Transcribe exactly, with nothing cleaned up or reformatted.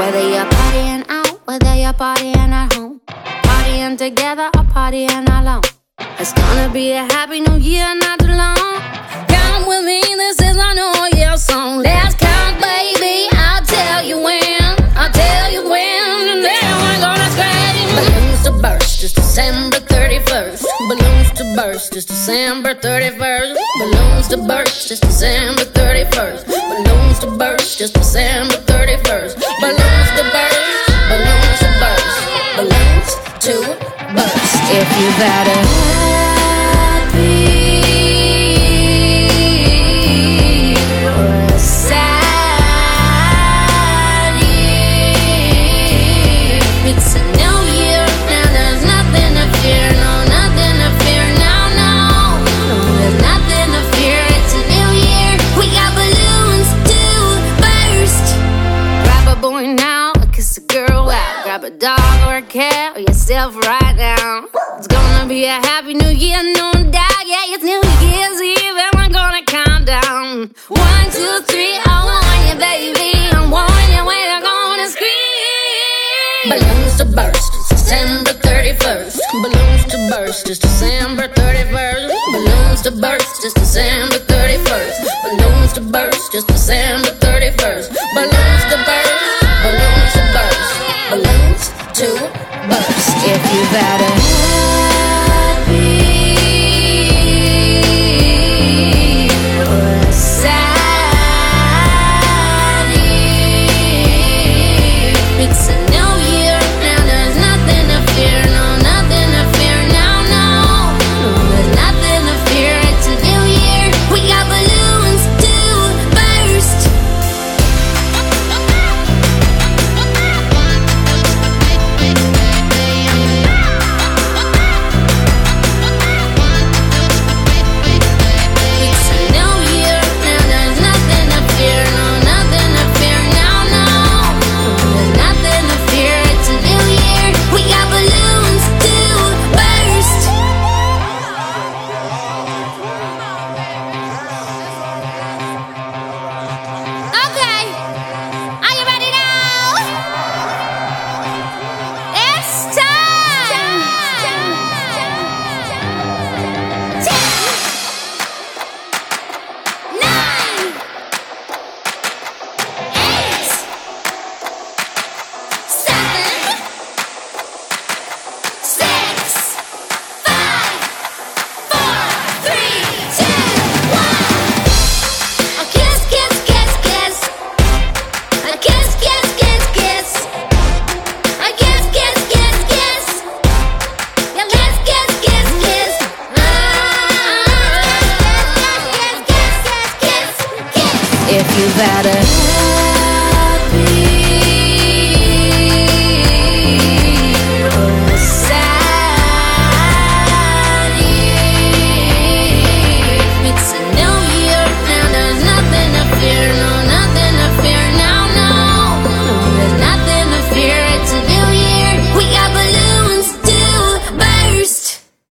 Whether you're partying out, whether you're partying at home, partying together or partying alone, it's gonna be a happy new year not too long. Count with me, this is our new year song. Let's count, baby, I'll tell you when, I'll tell you when, and then we're gonna scream. Balloons to burst, it's December thirty-first. Balloons to burst, it's December thirty-first. Balloons to burst, it's December thirty-first. Balloons to burst, it's December thirty-first. Balloons to burst, balloons to burst, balloons to burst. If you've had a happy or a sad year, it's a new year, now there's nothing to fear, no, nothing to fear, no, no, no, there's nothing to fear, it's a new year, we got balloons to burst. Grab a boy now, kiss a girl out, grab a dog or a cat or yourself right now. It's gonna be a happy new year, no doubt, yeah, it's New Year's Eve and we're gonna count down. One, two, three, I want you, baby, I want you, we're gonna scream. Balloons to burst, it's December thirty-first. Balloons to burst, it's December thirty-first. Balloons to burst, it's December thirty-first. Balloons to burst, it's December thirty-first. Balloons to burst, balloons to burst, balloons to burst. If you've had a happy or a sad year, it's a new year, now there's nothing to fear, no, nothing to fear, no, no, no, there's nothing to fear, it's a new year, we got balloons to burst. It's a new year, now there's nothing to fear, no, nothing to fear, no, no, no, there's nothing to fear, it's a new year, we got balloons to burst. Okay, are you ready now? It's time. Ten, nine, eight, seven, six, five, four, three, two, one. A kiss, kiss, kiss, kiss. A kiss, kiss, kiss, kiss. A kiss, kiss, kiss, kiss. Yeah, kiss, kiss, kiss, kiss. Ah, kiss, kiss, kiss, kiss, kiss, kiss. If you've had a